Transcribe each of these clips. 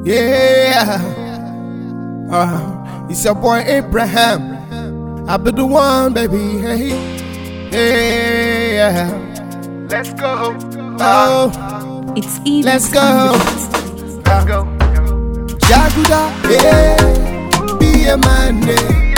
Yeah, it's your boy Abraham. I be the one, baby. Hey, yeah. Let's go. Oh, It's Eve. let's go. Let's go. Jaguda, yeah. Be a man, yeah.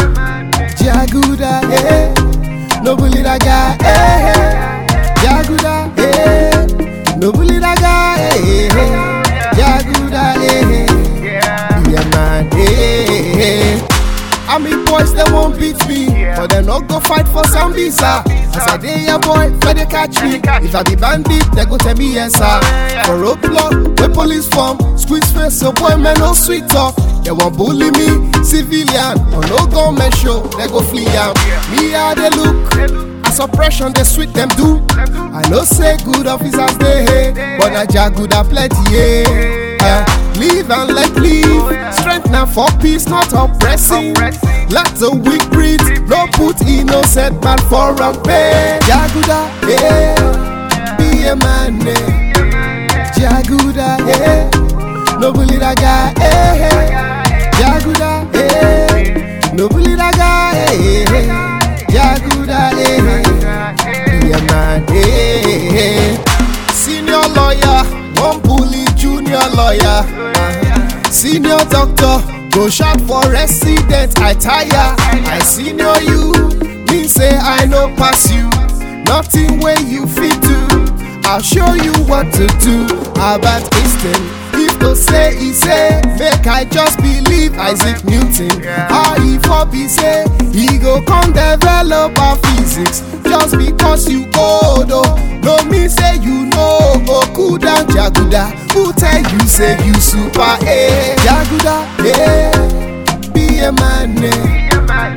Jaguda, yeah. No bully that guy, yeah. Jaguda, yeah. No bully that guy, yeah. Jaguda, yeah. Be a man, yeah. I mean boys they won't beat me, but they not go fight for some visa. As I day a boy, where they catch me. If I be bandit, they go tell me yes sir. For roadblock, where police form, squeeze face, so boy man no sweet talk. They won't bully me, civilian, or no government show, they go flee out. Me how they look, as oppression they sweet them do. I know say good officers they hate, but I Jaguda plenty yeah. Live and let live. Strength now for peace, not oppressing. Let the weak breathe. No put innocent man for a pain. Jaguda, yeah. Be a man, yeah. Jaguda, yeah. No bully that guy, yeah. Jaguda, yeah. No bully that guy, yeah. Jaguda, yeah. Be a man, yeah. Senior lawyer, one bully, junior lawyer. Senior doctor, go shout for resident, I tire. I senior you, mean say I no pass you. Nothing way you fit do, I'll show you what to do. About Einstein, if to say he say, make I just believe Isaac Newton. How he for be say, he go come develop our physics. Just because you old oh, no mean say you know go cool down Jaguda. Who tell you say you super Jaguda, yeah. Be a man, yeah.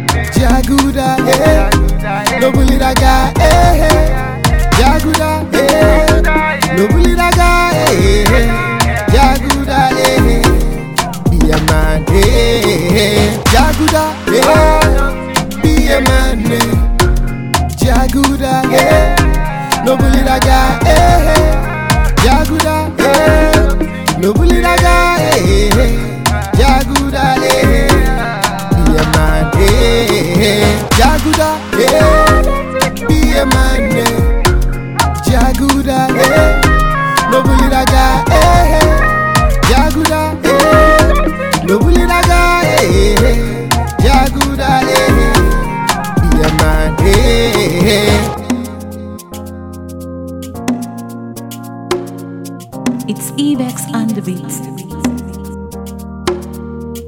Jaguda, yeah. No bully that guy, yeah. Jaguda, yeah. No bully that guy, yeah. Jaguda, yeah. Be a man, yeah. Jaguda, yeah. Be a man, yeah. Jaguda, yeah. No bully that guy, yeah. Jaguda, yeah. No bully that guy, yeah. Jaguda, yeah. Be a man, yeah. Jaguda, yeah. Be a man, yeah. Jaguda, yeah. No bully that guy, yeah. Jaguda, yeah. No bully that guy, yeah. Jaguda, yeah. Be a man, yeah. It's Evex on the beats.